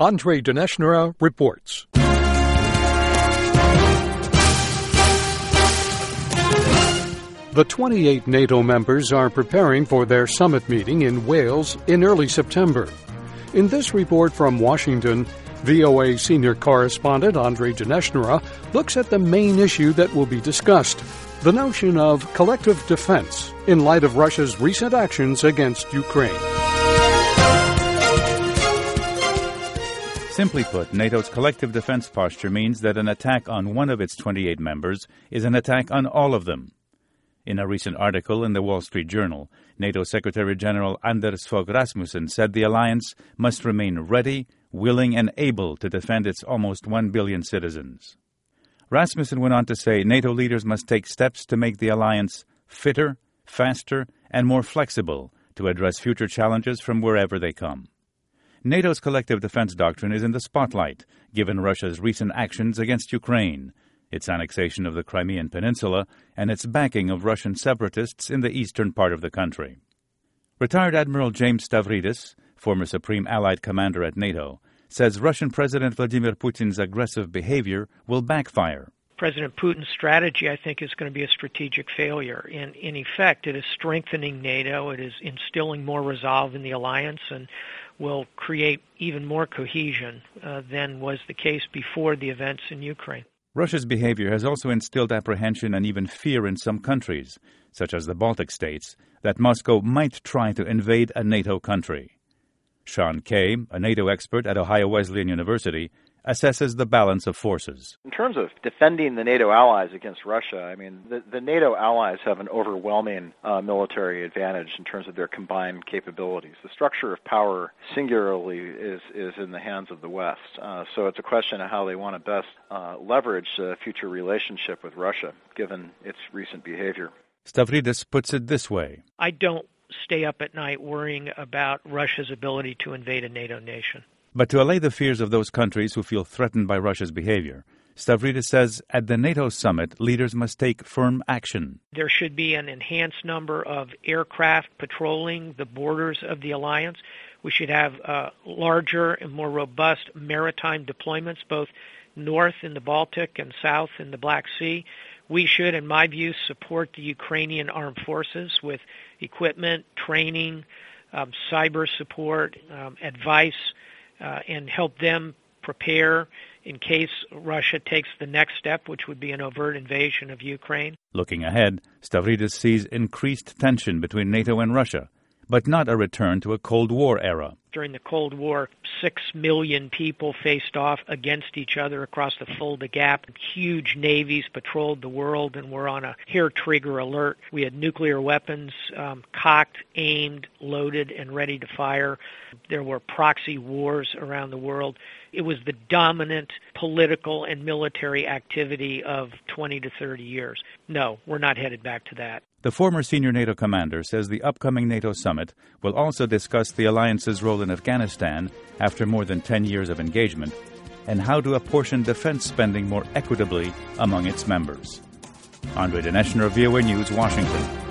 Andre Dineshna reports. The 28 NATO members are preparing for their summit meeting in Wales in early September. In this report from Washington, VOA senior correspondent Andre Dineshna looks at the main issue that will be discussed, the notion of collective defense in light of Russia's recent actions against Ukraine. Simply put, NATO's collective defense posture means that an attack on one of its 28 members is an attack on all of them. In a recent article in the Wall Street Journal, NATO Secretary General Anders Fogh Rasmussen said the alliance must remain ready, willing, and able to defend its almost 1 billion citizens. Rasmussen went on to say NATO leaders must take steps to make the alliance fitter, faster, and more flexible to address future challenges from wherever they come. NATO's collective defense doctrine is in the spotlight, given Russia's recent actions against Ukraine, its annexation of the Crimean Peninsula, and its backing of Russian separatists in the eastern part of the country. Retired Admiral James Stavridis, former Supreme Allied Commander at NATO, says Russian President Vladimir Putin's aggressive behavior will backfire. President Putin's strategy, I think, is going to be a strategic failure. In effect, it is strengthening NATO, it is instilling more resolve in the alliance, and will create even more cohesion than was the case before the events in Ukraine. Russia's behavior has also instilled apprehension and even fear in some countries, such as the Baltic states, that Moscow might try to invade a NATO country. Sean Kay, a NATO expert at Ohio Wesleyan University, assesses the balance of forces. In terms of defending the NATO allies against Russia, I mean, the NATO allies have an overwhelming military advantage in terms of their combined capabilities. The structure of power singularly is in the hands of the West. So it's a question of how they want to best leverage the future relationship with Russia, given its recent behavior. Stavridis puts it this way. I don't stay up at night worrying about Russia's ability to invade a NATO nation. But to allay the fears of those countries who feel threatened by Russia's behavior, Stavridis says at the NATO summit, leaders must take firm action. There should be an enhanced number of aircraft patrolling the borders of the alliance. We should have larger and more robust maritime deployments, both north in the Baltic and south in the Black Sea. We should, in my view, support the Ukrainian armed forces with equipment, training, cyber support, advice, and help them prepare in case Russia takes the next step, which would be an overt invasion of Ukraine. Looking ahead, Stavridis sees increased tension between NATO and Russia, but not a return to a Cold War era. During the Cold War, 6 million people faced off against each other across the Fulda Gap. Huge navies patrolled the world and were on a hair-trigger alert. We had nuclear weapons cocked, aimed, loaded, and ready to fire. There were proxy wars around the world. It was the dominant political and military activity of 20 to 30 years. No, we're not headed back to that. The former senior NATO commander says the upcoming NATO summit will also discuss the alliance's role in Afghanistan after more than 10 years of engagement and how to apportion defense spending more equitably among its members. Andre Dineshna, VOA News, Washington.